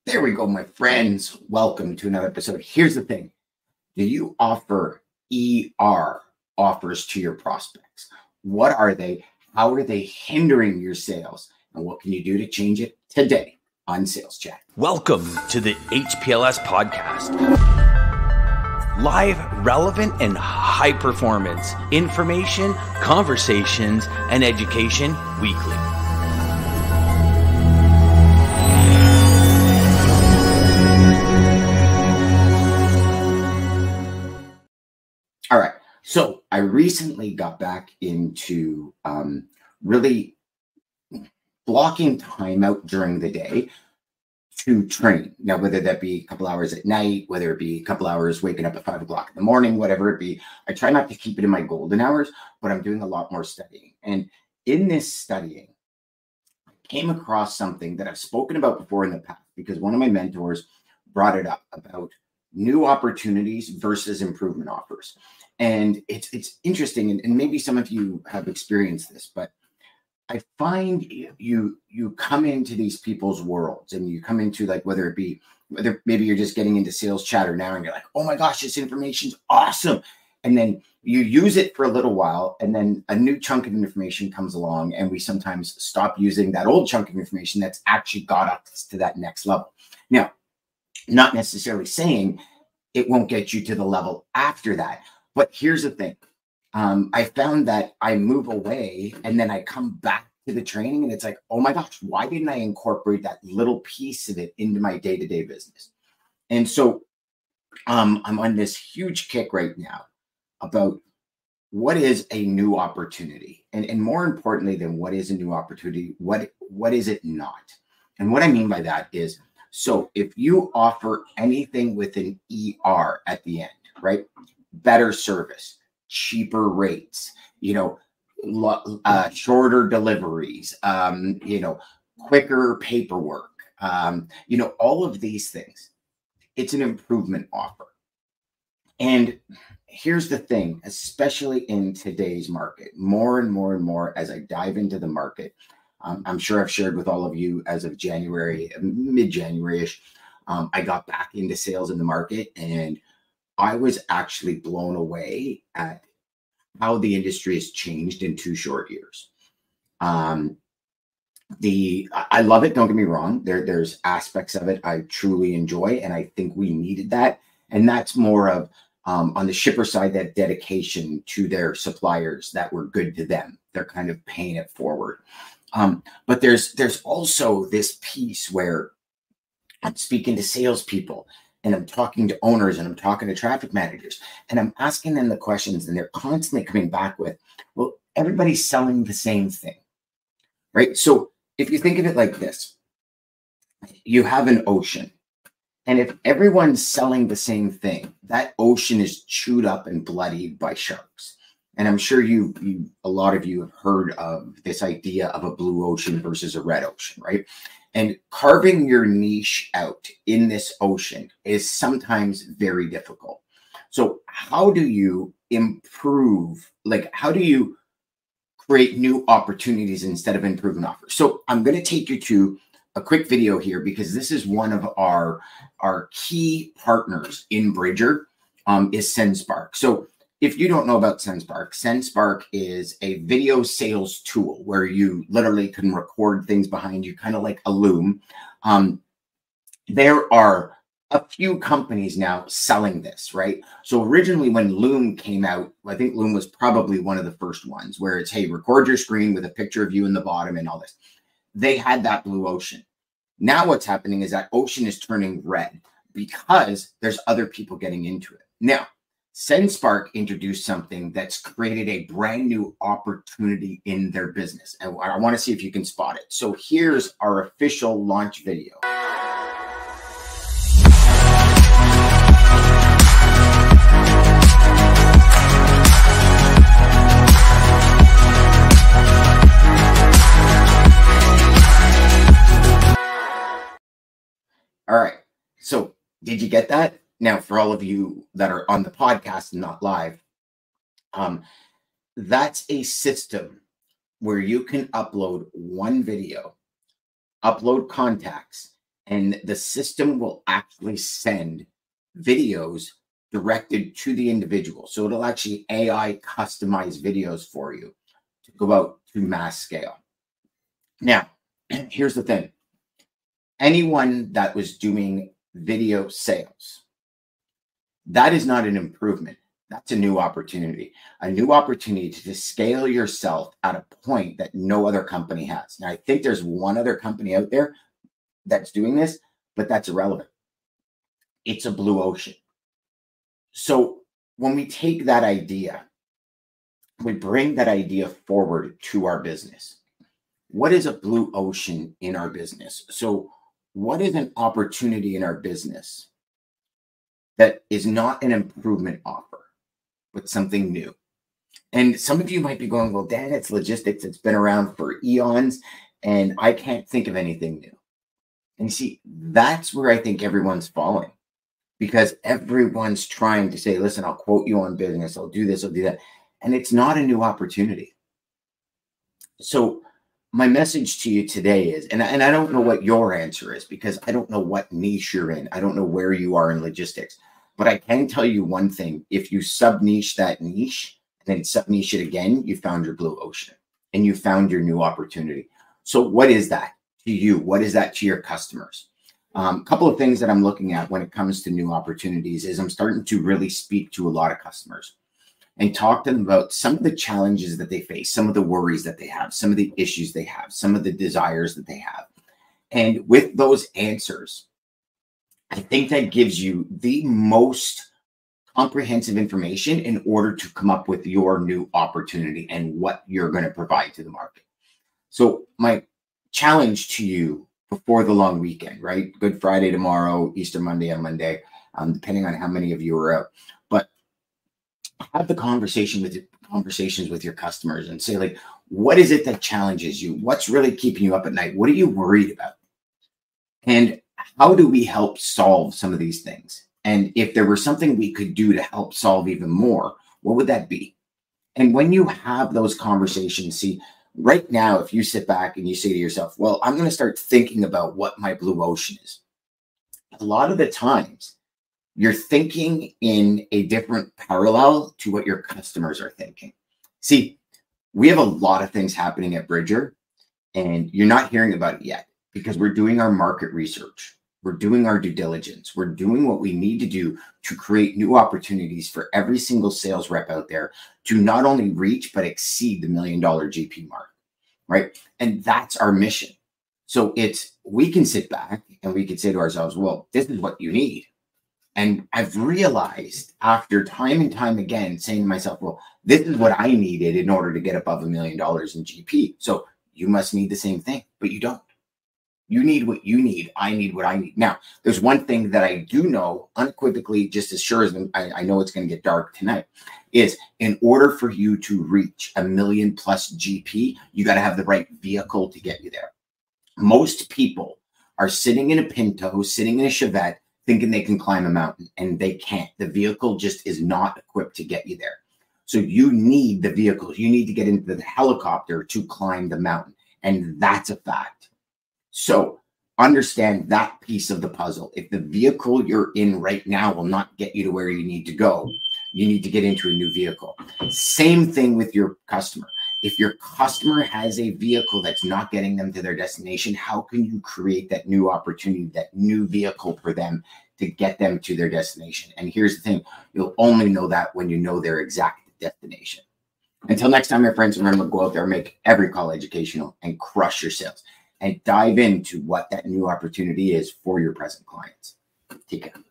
There we go, my friends. Welcome to another episode. Here's the thing. Do you offer ER offers to your prospects? What are they? How are they hindering your sales? And what can you do to change it today on Sales Chat? Welcome to the HPLS podcast. Live, relevant, and high performance information, conversations, and education weekly. All right. So I recently got back into really blocking time out during the day to train. Now, whether that be a couple hours at night, whether it be a couple hours waking up at 5 o'clock in the morning, whatever it be, I try not to keep it in my golden hours, but I'm doing a lot more studying. And in this studying, I came across something that I've spoken about before in the past because one of my mentors brought it up about new opportunities versus improvement offers. And it's interesting, and maybe some of you have experienced this, but I find you come into these people's worlds and you come into, like, whether maybe you're just getting into sales chatter now and you're like, oh my gosh, this information's awesome. And then you use it for a little while and then a new chunk of information comes along and we sometimes stop using that old chunk of information that's actually got us to that next level. Now, not necessarily saying it won't get you to the level after that. But here's the thing. I found that I move away and then I come back to the training and it's like, oh my gosh, why didn't I incorporate that little piece of it into my day-to-day business? And so I'm on this huge kick right now about what is a new opportunity? And more importantly than what is a new opportunity, what is it not? And what I mean by that is, so if you offer anything with an ER at the end, right? Better service, cheaper rates, shorter deliveries, quicker paperwork, all of these things. It's an improvement offer. And here's the thing, especially in today's market, more and more and more as I dive into the market, I'm sure I've shared with all of you as of January, mid-January-ish, I got back into sales in the market and I was actually blown away at how the industry has changed in 2 short years. I love it. Don't get me wrong. There's aspects of it I truly enjoy, and I think we needed that. And that's more of on the shipper side, that dedication to their suppliers that were good to them. They're kind of paying it forward. But there's also this piece where I'm speaking to salespeople. And I'm talking to owners and I'm talking to traffic managers and I'm asking them the questions and they're constantly coming back with, well, everybody's selling the same thing, right? So if you think of it like this, you have an ocean and if everyone's selling the same thing, that ocean is chewed up and bloodied by sharks. And I'm sure a lot of you have heard of this idea of a blue ocean versus a red ocean, right? And carving your niche out in this ocean is sometimes very difficult. So how do you improve? How do you create new opportunities instead of improvement offers? So I'm going to take you to a quick video here because this is one of our key partners in Bridger is SendSpark. So if you don't know about SendSpark is a video sales tool where you literally can record things behind you, kind of like a Loom. There are a few companies now selling this, right? So originally when Loom came out, I think Loom was probably one of the first ones where it's, hey, record your screen with a picture of you in the bottom and all this. They had that blue ocean. Now what's happening is that ocean is turning red because there's other people getting into it. Now, SendSpark introduced something that's created a brand new opportunity in their business. And I want to see if you can spot it. So here's our official launch video. All right. So did you get that? Now, for all of you that are on the podcast and not live, that's a system where you can upload one video, upload contacts, and the system will actually send videos directed to the individual. So it'll actually AI customize videos for you to go out to mass scale. Now, here's the thing. Anyone that was doing video sales, that is not an improvement. That's a new opportunity to scale yourself at a point that no other company has. Now, I think there's one other company out there that's doing this, but that's irrelevant. It's a blue ocean. So when we take that idea, we bring that idea forward to our business. What is a blue ocean in our business? So what is an opportunity in our business that is not an improvement offer, but something new? And some of you might be going, well, Dan, it's logistics. It's been around for eons, and I can't think of anything new. And you see, that's where I think everyone's falling, because everyone's trying to say, listen, I'll quote you on business. I'll do this, I'll do that. And it's not a new opportunity. So my message to you today is, and I don't know what your answer is, because I don't know what niche you're in. I don't know where you are in logistics, but I can tell you one thing. If you sub-niche that niche and then sub-niche it again, you found your blue ocean and you found your new opportunity. So what is that to you? What is that to your customers? A couple of things that I'm looking at when it comes to new opportunities is I'm starting to really speak to a lot of customers and talk to them about some of the challenges that they face, some of the worries that they have, some of the issues they have, some of the desires that they have. And with those answers, I think that gives you the most comprehensive information in order to come up with your new opportunity and what you're going to provide to the market. So my challenge to you before the long weekend, right? Good Friday tomorrow, Easter Monday on Monday, depending on how many of you are out. But have the conversations with your customers and say, like, what is it that challenges you? What's really keeping you up at night? What are you worried about? And how do we help solve some of these things? And if there were something we could do to help solve even more, what would that be? And when you have those conversations, see, right now, if you sit back and you say to yourself, well, I'm going to start thinking about what my blue ocean is. A lot of the times, you're thinking in a different parallel to what your customers are thinking. See, we have a lot of things happening at Bridger, and you're not hearing about it yet because we're doing our market research. We're doing our due diligence. We're doing what we need to do to create new opportunities for every single sales rep out there to not only reach, but exceed the $1 million GP mark, right? And that's our mission. So we can sit back and we can say to ourselves, well, this is what you need. And I've realized after time and time again saying to myself, well, this is what I needed in order to get above $1 million in GP. So you must need the same thing, but you don't. You need what you need. I need what I need. Now, there's one thing that I do know unequivocally, just as sure as I know it's going to get dark tonight, is in order for you to reach $1 million plus GP, you got to have the right vehicle to get you there. Most people are sitting in a Pinto, sitting in a Chevette, thinking they can climb a mountain, and they can't. The vehicle just is not equipped to get you there. So you need the vehicle. You need to get into the helicopter to climb the mountain, and that's a fact. So understand that piece of the puzzle. If the vehicle you're in right now will not get you to where you need to go, you need to get into a new vehicle. Same thing with your customer. If your customer has a vehicle that's not getting them to their destination, how can you create that new opportunity, that new vehicle for them to get them to their destination? And here's the thing, you'll only know that when you know their exact destination. Until next time, my friends, remember, go out there, make every call educational, and crush your sales. And dive into what that new opportunity is for your present clients. Take care.